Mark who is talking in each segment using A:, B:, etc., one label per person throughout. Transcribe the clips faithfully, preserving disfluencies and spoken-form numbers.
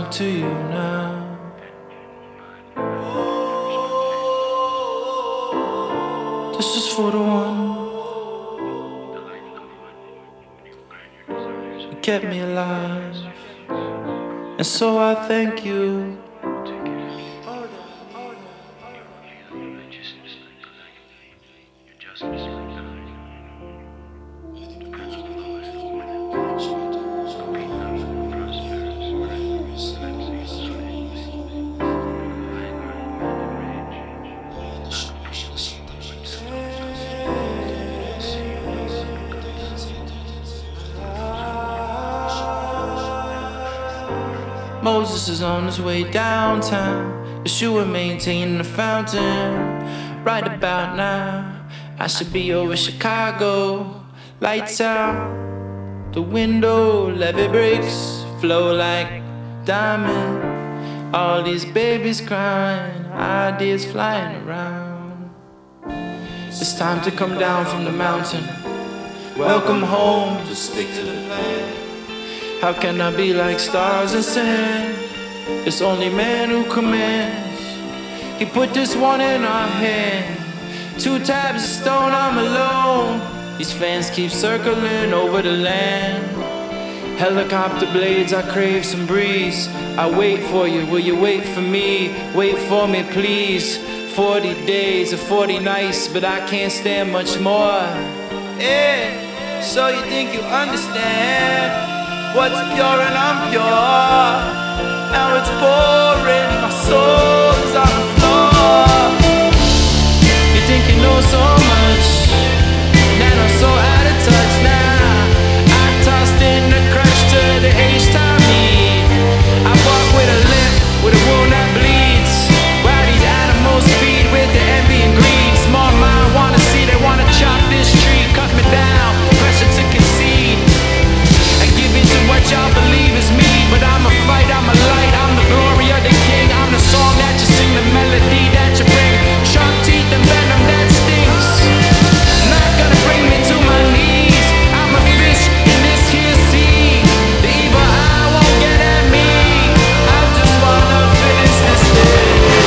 A: up to you now. This is for the one who kept me alive, and so I thank you. Moses is on his way downtown. Yeshua maintaining the fountain. Right about now, I should be over Chicago. Lights out the window, levee breaks, flow like diamond. All these babies crying, ideas flying around. It's time to come down from the mountain. Welcome home, just stick to the plan. How can I be like stars and sand? It's only man who commands. He put this one in our hand. Two tabs of stone, I'm alone. These fans keep circling over the land. Helicopter blades, I crave some breeze. I wait for you, will you wait for me? Wait for me, please. Forty days or forty nights, but I can't stand much more. Yeah, so you think you understand what's pure and I'm pure. Now it's pouring, my soul's on the floor. You think you know so much, then I'm so out of touch now. I tossed in the crush to the H-Tommy. I walk with a limp, with a wound that bleeds. While these animals feed with the envy and greed. Small mind wanna see, they wanna chop this tree. Cut me down, pressure to concede. What y'all believe is me, but I'm a fight, I'm a light, I'm the glory of the king. I'm the song that you sing, the melody that you bring. Sharp teeth and venom that stings. Not gonna bring me to my knees. I'm a fish in this here sea. The evil eye won't get at me. I just wanna finish this day.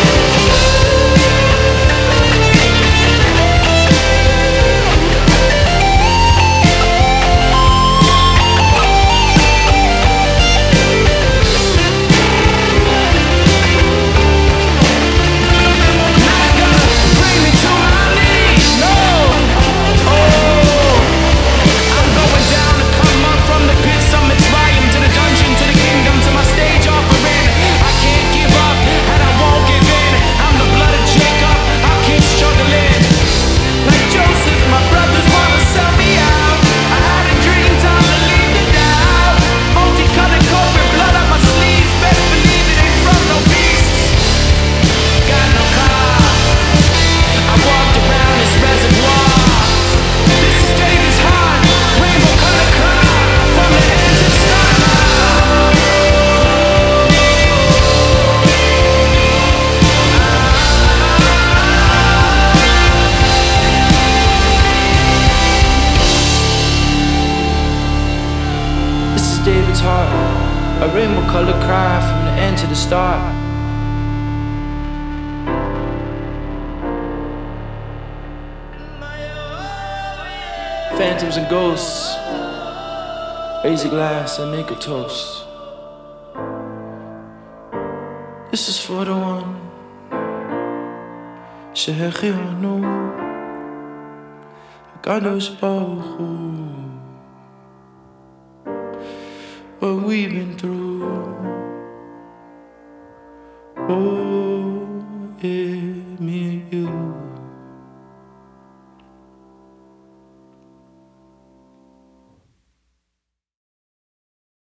A: A rainbow color cry from the end to the start. Phantoms and ghosts, raise a glass and make a toast. This is for the one שהחיינו הקדוש ברוך הוא. What we've been through.